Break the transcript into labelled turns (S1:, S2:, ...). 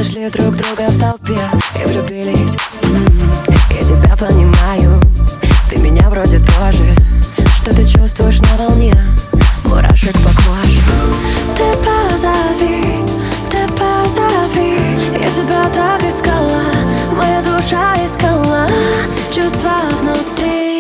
S1: нашли друг друга в толпе и влюбились. Я тебя понимаю, ты меня вроде тоже. Что ты чувствуешь на волне, мурашек по коже. Ты позови, я тебя так искала, моя душа искала чувства внутри.